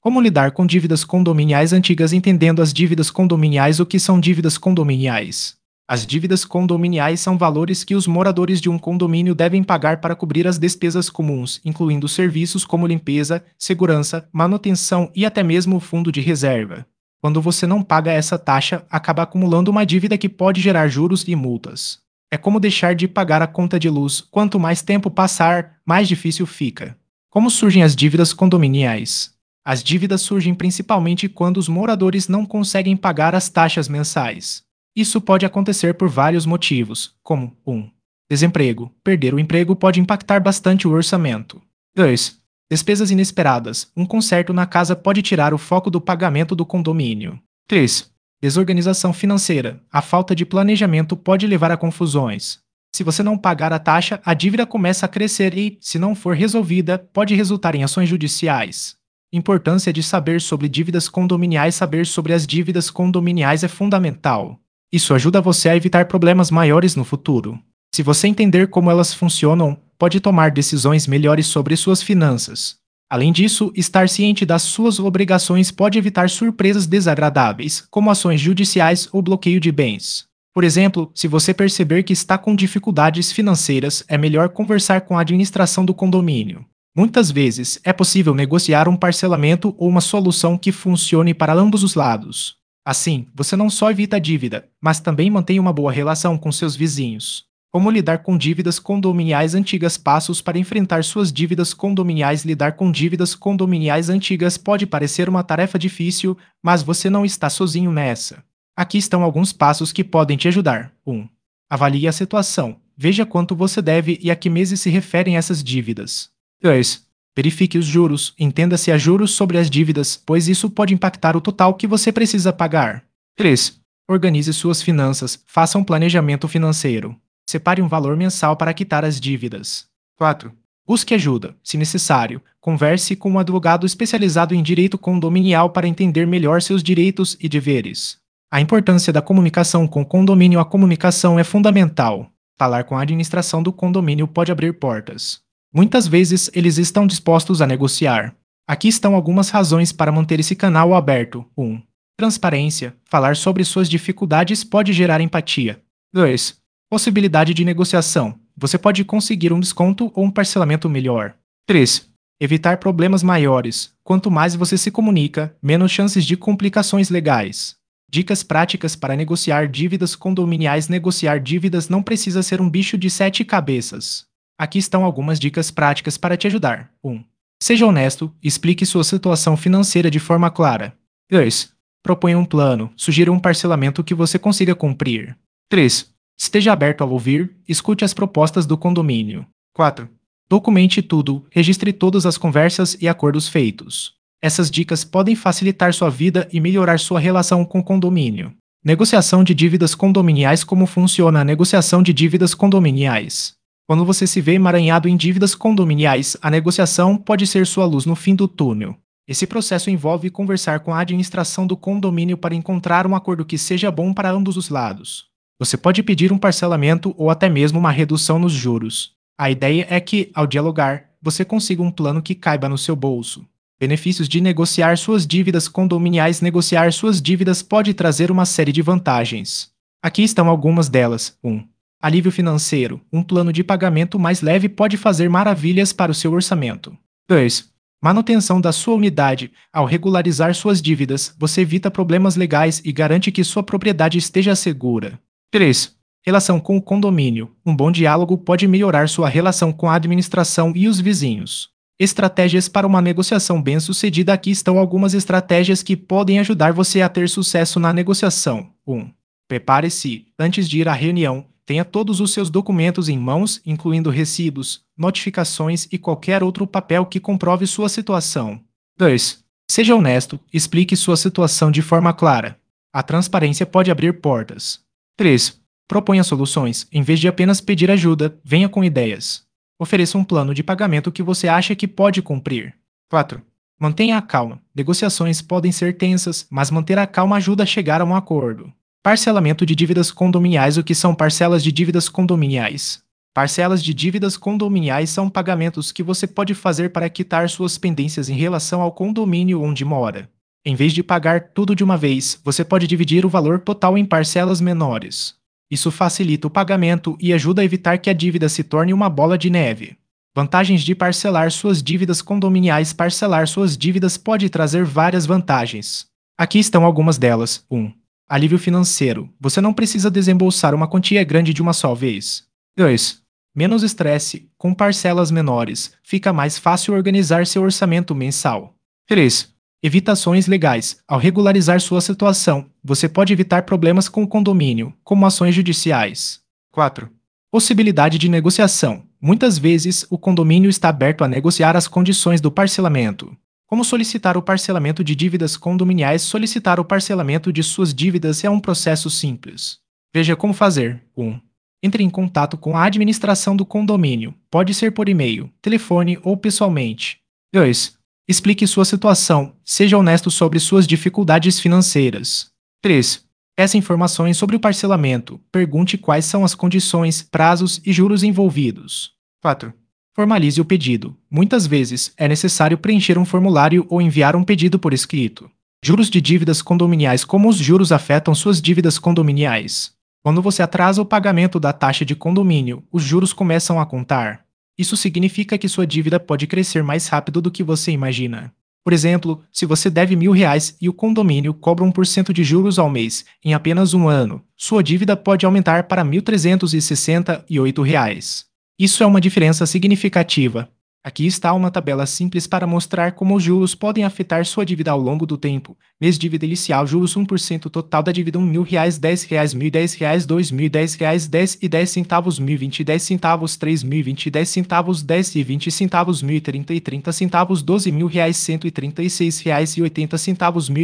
Como lidar com dívidas condominiais antigas entendendo as dívidas condominiais? O que são dívidas condominiais? As dívidas condominiais são valores que os moradores de um condomínio devem pagar para cobrir as despesas comuns, incluindo serviços como limpeza, segurança, manutenção e até mesmo o fundo de reserva. Quando você não paga essa taxa, acaba acumulando uma dívida que pode gerar juros e multas. É como deixar de pagar a conta de luz. Quanto mais tempo passar, mais difícil fica. Como surgem as dívidas condominiais? As dívidas surgem principalmente quando os moradores não conseguem pagar as taxas mensais. Isso pode acontecer por vários motivos, como 1. Desemprego. Perder o emprego pode impactar bastante o orçamento. 2. Despesas inesperadas. Um conserto na casa pode tirar o foco do pagamento do condomínio. 3. Desorganização financeira. A falta de planejamento pode levar a confusões. Se você não pagar a taxa, a dívida começa a crescer e, se não for resolvida, pode resultar em ações judiciais. Importância de saber sobre dívidas condominiais. Saber sobre as dívidas condominiais é fundamental. Isso ajuda você a evitar problemas maiores no futuro. Se você entender como elas funcionam, pode tomar decisões melhores sobre suas finanças. Além disso, estar ciente das suas obrigações pode evitar surpresas desagradáveis, como ações judiciais ou bloqueio de bens. Por exemplo, se você perceber que está com dificuldades financeiras, é melhor conversar com a administração do condomínio. Muitas vezes, é possível negociar um parcelamento ou uma solução que funcione para ambos os lados. Assim, você não só evita a dívida, mas também mantém uma boa relação com seus vizinhos. Como lidar com dívidas condominiais antigas? Passos para enfrentar suas dívidas condominiais. Lidar com dívidas condominiais antigas pode parecer uma tarefa difícil, mas você não está sozinho nessa. Aqui estão alguns passos que podem te ajudar. 1. Avalie a situação. Veja quanto você deve e a que meses se referem essas dívidas. 2. Verifique os juros. Entenda se há juros sobre as dívidas, pois isso pode impactar o total que você precisa pagar. 3. Organize suas finanças. Faça um planejamento financeiro. Separe um valor mensal para quitar as dívidas. 4. Busque ajuda, se necessário. Converse com um advogado especializado em direito condominial para entender melhor seus direitos e deveres. A importância da comunicação com o condomínio. A comunicação é fundamental. Falar com a administração do condomínio pode abrir portas. Muitas vezes, eles estão dispostos a negociar. Aqui estão algumas razões para manter esse canal aberto. 1. Transparência. Falar sobre suas dificuldades pode gerar empatia. 2. Possibilidade de negociação. Você pode conseguir um desconto ou um parcelamento melhor. 3. Evitar problemas maiores. Quanto mais você se comunica, menos chances de complicações legais. Dicas práticas para negociar dívidas condominiais. Negociar dívidas não precisa ser um bicho de 7 cabeças. Aqui estão algumas dicas práticas para te ajudar. 1. Seja honesto e explique sua situação financeira de forma clara. 2. Proponha um plano. Sugira um parcelamento que você consiga cumprir. 3. Esteja aberto ao ouvir. Escute as propostas do condomínio. 4. Documente tudo. Registre todas as conversas e acordos feitos. Essas dicas podem facilitar sua vida e melhorar sua relação com o condomínio. Negociação de dívidas condominiais. Como funciona a negociação de dívidas condominiais? Quando você se vê emaranhado em dívidas condominiais, a negociação pode ser sua luz no fim do túnel. Esse processo envolve conversar com a administração do condomínio para encontrar um acordo que seja bom para ambos os lados. Você pode pedir um parcelamento ou até mesmo uma redução nos juros. A ideia é que, ao dialogar, você consiga um plano que caiba no seu bolso. Benefícios de negociar suas dívidas condominiais. Negociar suas dívidas pode trazer uma série de vantagens. Aqui estão algumas delas. 1. Alívio financeiro. Um plano de pagamento mais leve pode fazer maravilhas para o seu orçamento. 2. Manutenção da sua unidade. Ao regularizar suas dívidas, você evita problemas legais e garante que sua propriedade esteja segura. 3. Relação com o condomínio. Um bom diálogo pode melhorar sua relação com a administração e os vizinhos. Estratégias para uma negociação bem-sucedida. Aqui estão algumas estratégias que podem ajudar você a ter sucesso na negociação. 1. Prepare-se. Antes de ir à reunião, tenha todos os seus documentos em mãos, incluindo recibos, notificações e qualquer outro papel que comprove sua situação. 2. Seja honesto. Explique sua situação de forma clara. A transparência pode abrir portas. 3. Proponha soluções. Em vez de apenas pedir ajuda, venha com ideias. Ofereça um plano de pagamento que você acha que pode cumprir. 4. Mantenha a calma. Negociações podem ser tensas, mas manter a calma ajuda a chegar a um acordo. Parcelamento de dívidas condominiais. O que são parcelas de dívidas condominiais? Parcelas de dívidas condominiais são pagamentos que você pode fazer para quitar suas pendências em relação ao condomínio onde mora. Em vez de pagar tudo de uma vez, você pode dividir o valor total em parcelas menores. Isso facilita o pagamento e ajuda a evitar que a dívida se torne uma bola de neve. Vantagens de parcelar suas dívidas condominiais. Parcelar suas dívidas pode trazer várias vantagens. Aqui estão algumas delas. 1. Alívio financeiro. Você não precisa desembolsar uma quantia grande de uma só vez. 2. Menos estresse. Com parcelas menores, fica mais fácil organizar seu orçamento mensal. 3. Evitações legais. Ao regularizar sua situação, você pode evitar problemas com o condomínio, como ações judiciais. 4. Possibilidade de negociação. Muitas vezes, o condomínio está aberto a negociar as condições do parcelamento. Como solicitar o parcelamento de dívidas condominiais? Solicitar o parcelamento de suas dívidas é um processo simples. Veja como fazer. 1. Entre em contato com a administração do condomínio. Pode ser por e-mail, telefone ou pessoalmente. 2. Explique sua situação. Seja honesto sobre suas dificuldades financeiras. 3. Peça informações sobre o parcelamento. Pergunte quais são as condições, prazos e juros envolvidos. 4. Formalize o pedido. Muitas vezes, é necessário preencher um formulário ou enviar um pedido por escrito. Juros de dívidas condominiais. Como os juros afetam suas dívidas condominiais? Quando você atrasa o pagamento da taxa de condomínio, os juros começam a contar. Isso significa que sua dívida pode crescer mais rápido do que você imagina. Por exemplo, se você deve R$ 1.000 e o condomínio cobra 1% de juros ao mês, em apenas um ano, sua dívida pode aumentar para R$ 1.368. Isso é uma diferença significativa. Aqui está uma tabela simples para mostrar como os juros podem afetar sua dívida ao longo do tempo. Mês dívida inicial, juros 1% total da dívida R$ 1.000, R$ 10, R$ 1.010, R$ 2.010, R$ 10,10, R$ 1.020, R$ 10, R$ 3.020, R$ 10, R$ 10,20, R$ 1.030 e 30 centavos, R$ 12.000, R$ 136,80, R$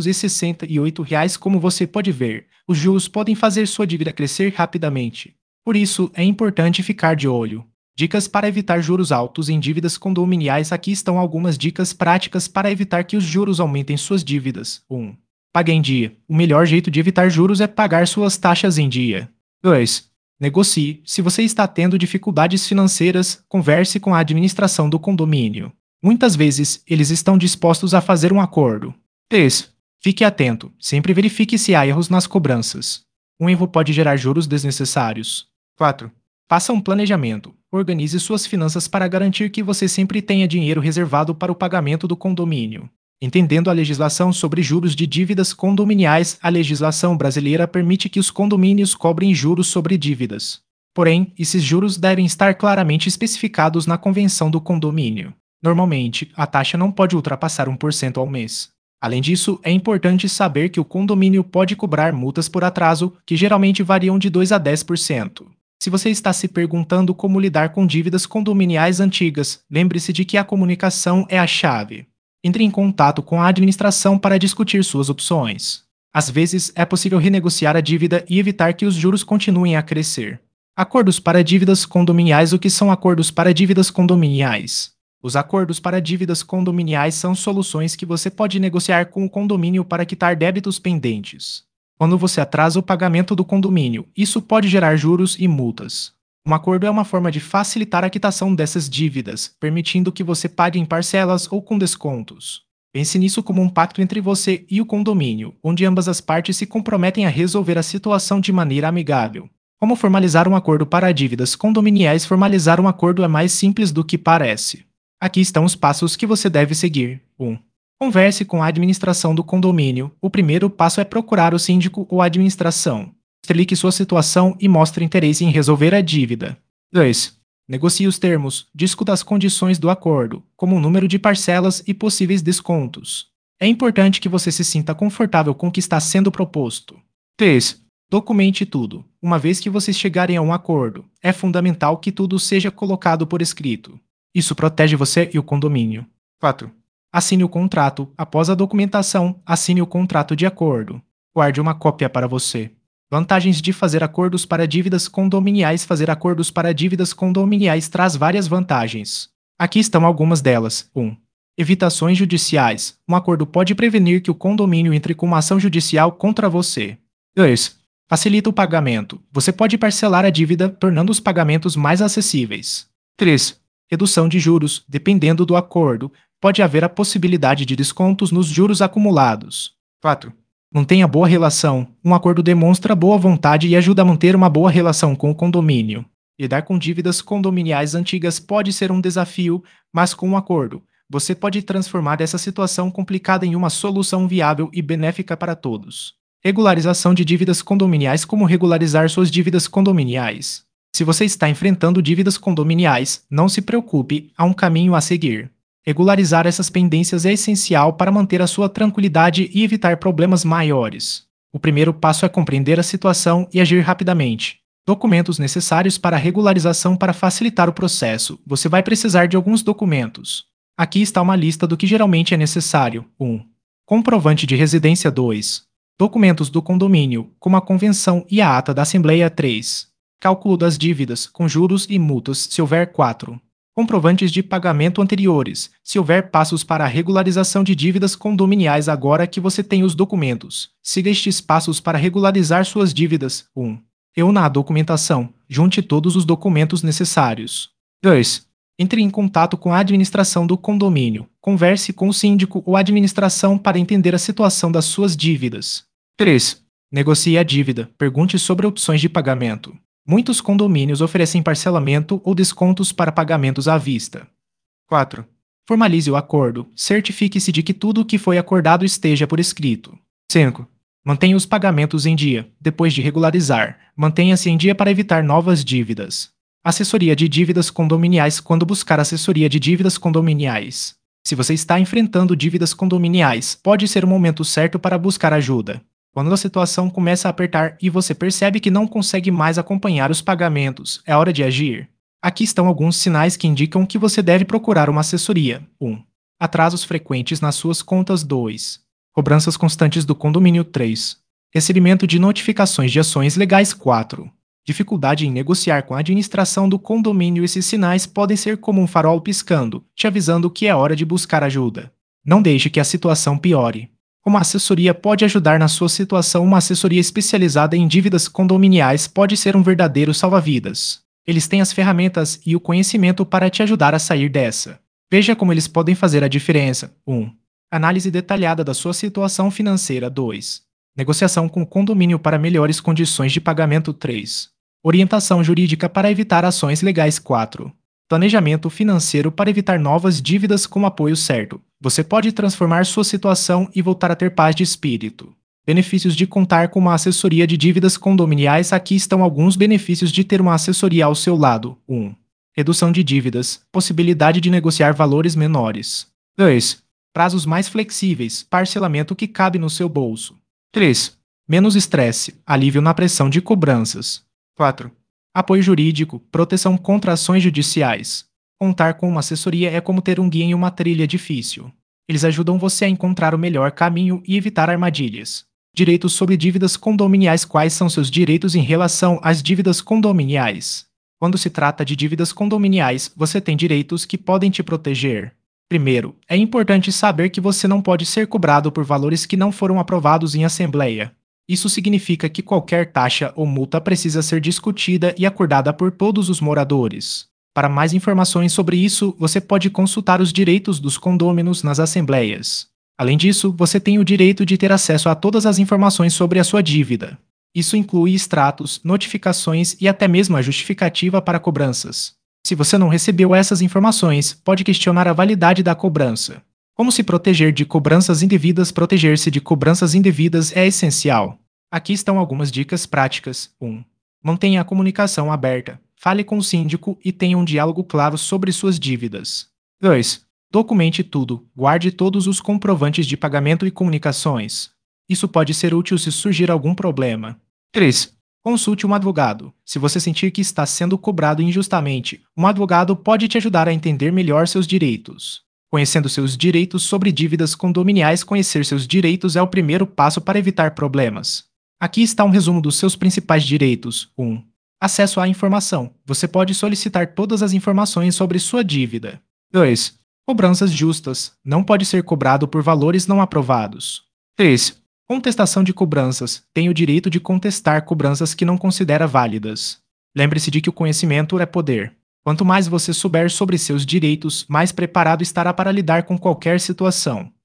1.368. Como você pode ver, os juros podem fazer sua dívida crescer rapidamente. Por isso, é importante ficar de olho. Dicas para evitar juros altos em dívidas condominiais. Aqui estão algumas dicas práticas para evitar que os juros aumentem suas dívidas. 1. Pague em dia. O melhor jeito de evitar juros é pagar suas taxas em dia. 2. Negocie. Se você está tendo dificuldades financeiras, converse com a administração do condomínio. Muitas vezes, eles estão dispostos a fazer um acordo. 3. Fique atento. Sempre verifique se há erros nas cobranças. Um erro pode gerar juros desnecessários. 4. Faça um planejamento. Organize suas finanças para garantir que você sempre tenha dinheiro reservado para o pagamento do condomínio. Entendendo a legislação sobre juros de dívidas condominiais, a legislação brasileira permite que os condomínios cobrem juros sobre dívidas. Porém, esses juros devem estar claramente especificados na convenção do condomínio. Normalmente, a taxa não pode ultrapassar 1% ao mês. Além disso, é importante saber que o condomínio pode cobrar multas por atraso, que geralmente variam de 2 a 10%. Se você está se perguntando como lidar com dívidas condominiais antigas, lembre-se de que a comunicação é a chave. Entre em contato com a administração para discutir suas opções. Às vezes, é possível renegociar a dívida e evitar que os juros continuem a crescer. Acordos para dívidas condominiais. O que são acordos para dívidas condominiais? Os acordos para dívidas condominiais são soluções que você pode negociar com o condomínio para quitar débitos pendentes. Quando você atrasa o pagamento do condomínio, isso pode gerar juros e multas. Um acordo é uma forma de facilitar a quitação dessas dívidas, permitindo que você pague em parcelas ou com descontos. Pense nisso como um pacto entre você e o condomínio, onde ambas as partes se comprometem a resolver a situação de maneira amigável. Como formalizar um acordo para dívidas condominiais? Formalizar um acordo é mais simples do que parece. Aqui estão os passos que você deve seguir. 1. Converse com a administração do condomínio. O primeiro passo é procurar o síndico ou a administração. Explique sua situação e mostre interesse em resolver a dívida. 2. Negocie os termos. Discuta as condições do acordo, como o número de parcelas e possíveis descontos. É importante que você se sinta confortável com o que está sendo proposto. 3. Documente tudo. Uma vez que vocês chegarem a um acordo, é fundamental que tudo seja colocado por escrito. Isso protege você e o condomínio. 4. Assine o contrato. Após a documentação, assine o contrato de acordo. Guarde uma cópia para você. Vantagens de fazer acordos para dívidas condominiais. Fazer acordos para dívidas condominiais traz várias vantagens. Aqui estão algumas delas. 1. Evitações judiciais. Um acordo pode prevenir que o condomínio entre com uma ação judicial contra você. 2. Facilita o pagamento. Você pode parcelar a dívida, tornando os pagamentos mais acessíveis. 3. Redução de juros. Dependendo do acordo, pode haver a possibilidade de descontos nos juros acumulados. 4. Mantenha boa relação. Um acordo demonstra boa vontade e ajuda a manter uma boa relação com o condomínio. Lidar com dívidas condominiais antigas pode ser um desafio, mas com um acordo, você pode transformar essa situação complicada em uma solução viável e benéfica para todos. Regularização de dívidas condominiais. Como regularizar suas dívidas condominiais? Se você está enfrentando dívidas condominiais, não se preocupe, há um caminho a seguir. Regularizar essas pendências é essencial para manter a sua tranquilidade e evitar problemas maiores. O primeiro passo é compreender a situação e agir rapidamente. Documentos necessários para a regularização. Para facilitar o processo, você vai precisar de alguns documentos. Aqui está uma lista do que geralmente é necessário. 1. Comprovante de residência. 2. Documentos do condomínio, como a convenção e a ata da assembleia. 3. Cálculo das dívidas, com juros e multas, se houver. 4. Comprovantes de pagamento anteriores, se houver. Passos para a regularização de dívidas condominiais. Agora que você tem os documentos, siga estes passos para regularizar suas dívidas. 1. Reúna a documentação. Junte todos os documentos necessários. 2. Entre em contato com a administração do condomínio. Converse com o síndico ou administração para entender a situação das suas dívidas. 3. Negocie a dívida. Pergunte sobre opções de pagamento. Muitos condomínios oferecem parcelamento ou descontos para pagamentos à vista. 4. Formalize o acordo. Certifique-se de que tudo o que foi acordado esteja por escrito. 5. Mantenha os pagamentos em dia. Depois de regularizar, mantenha-se em dia para evitar novas dívidas. Assessoria de dívidas condominiais. Quando buscar assessoria de dívidas condominiais? Se você está enfrentando dívidas condominiais, pode ser o momento certo para buscar ajuda. Quando a situação começa a apertar e você percebe que não consegue mais acompanhar os pagamentos, é hora de agir. Aqui estão alguns sinais que indicam que você deve procurar uma assessoria. 1. Atrasos frequentes nas suas contas. 2. Cobranças constantes do condomínio. 3. Recebimento de notificações de ações legais. 4. Dificuldade em negociar com a administração do condomínio. Esses sinais podem ser como um farol piscando, te avisando que é hora de buscar ajuda. Não deixe que a situação piore. Como a assessoria pode ajudar na sua situação? Uma assessoria especializada em dívidas condominiais pode ser um verdadeiro salva-vidas. Eles têm as ferramentas e o conhecimento para te ajudar a sair dessa. Veja como eles podem fazer a diferença. 1. Análise detalhada da sua situação financeira. 2. Negociação com o condomínio para melhores condições de pagamento. 3. Orientação jurídica para evitar ações legais. 4. Planejamento financeiro para evitar novas dívidas. Com apoio certo, você pode transformar sua situação e voltar a ter paz de espírito. Benefícios de contar com uma assessoria de dívidas condominiais. Aqui estão alguns benefícios de ter uma assessoria ao seu lado. 1. Redução de dívidas. Possibilidade de negociar valores menores. 2. Prazos mais flexíveis. Parcelamento que cabe no seu bolso. 3. Menos estresse. Alívio na pressão de cobranças. 4. Apoio jurídico. Proteção contra ações judiciais. Contar com uma assessoria é como ter um guia em uma trilha difícil. Eles ajudam você a encontrar o melhor caminho e evitar armadilhas. Direitos sobre dívidas condominiais. Quais são seus direitos em relação às dívidas condominiais? Quando se trata de dívidas condominiais, você tem direitos que podem te proteger. Primeiro, é importante saber que você não pode ser cobrado por valores que não foram aprovados em assembleia. Isso significa que qualquer taxa ou multa precisa ser discutida e acordada por todos os moradores. Para mais informações sobre isso, você pode consultar os direitos dos condôminos nas assembleias. Além disso, você tem o direito de ter acesso a todas as informações sobre a sua dívida. Isso inclui extratos, notificações e até mesmo a justificativa para cobranças. Se você não recebeu essas informações, pode questionar a validade da cobrança. Como se proteger de cobranças indevidas? Proteger-se de cobranças indevidas é essencial. Aqui estão algumas dicas práticas. 1. Mantenha a comunicação aberta. Fale com o síndico e tenha um diálogo claro sobre suas dívidas. 2. Documente tudo. Guarde todos os comprovantes de pagamento e comunicações. Isso pode ser útil se surgir algum problema. 3. Consulte um advogado. Se você sentir que está sendo cobrado injustamente, um advogado pode te ajudar a entender melhor seus direitos. Conhecendo seus direitos sobre dívidas condominiais. Conhecer seus direitos é o primeiro passo para evitar problemas. Aqui está um resumo dos seus principais direitos. 1. Acesso à informação. Você pode solicitar todas as informações sobre sua dívida. 2. Cobranças justas. Não pode ser cobrado por valores não aprovados. 3. Contestação de cobranças. Tem o direito de contestar cobranças que não considera válidas. Lembre-se de que o conhecimento é poder. Quanto mais você souber sobre seus direitos, mais preparado estará para lidar com qualquer situação.